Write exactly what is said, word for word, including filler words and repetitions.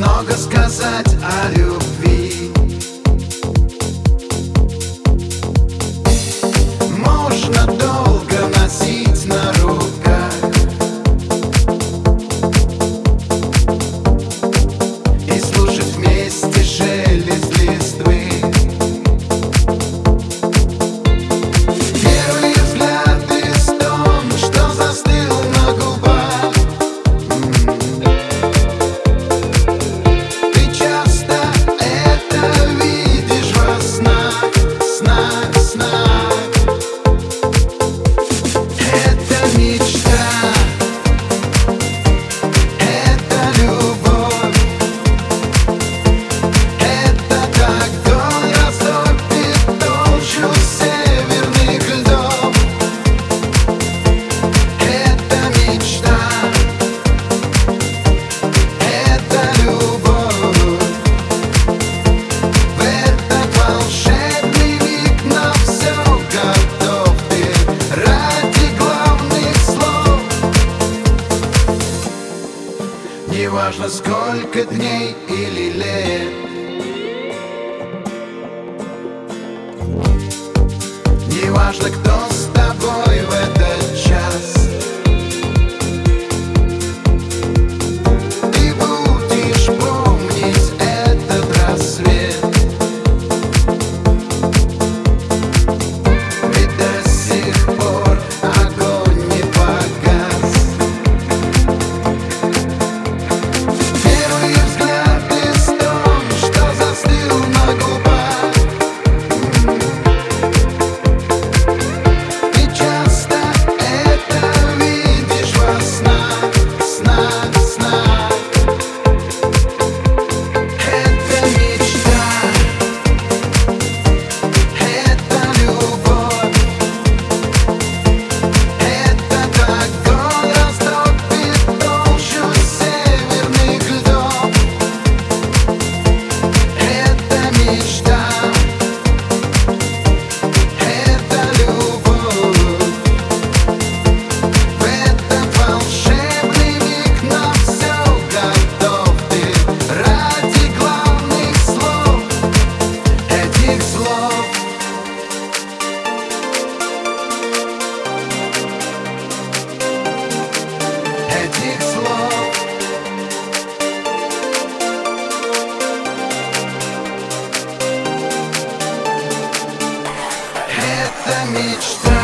много сказать о любви. Можно долго носить на руках и слушать вместе шелест листвы. Первый взгляд и стон, что застыл на губах. Ты часто это видишь во снах, снах, снах. Это мечта, это любовь, это огонь растопит толщу северных льдов. Это мечта, это любовь. В этот волшебный миг на все готов ты ради главных слов. Неважно, сколько дней или лет, неважно, кто с тобой в этот час, ты будешь помнить этот рассвет. Ведь до сих пор огонь не погас. Первый взгляд и стон, что застыл на губах. Ты часто это видишь во снах, снах, снах. Это мечта, это любовь, это огонь растопит толщу северных льдов. Это мечта, это любовь. В этот волшебный миг на все готов ты ради главных слов, этих слов. Этих слов. Это мечта.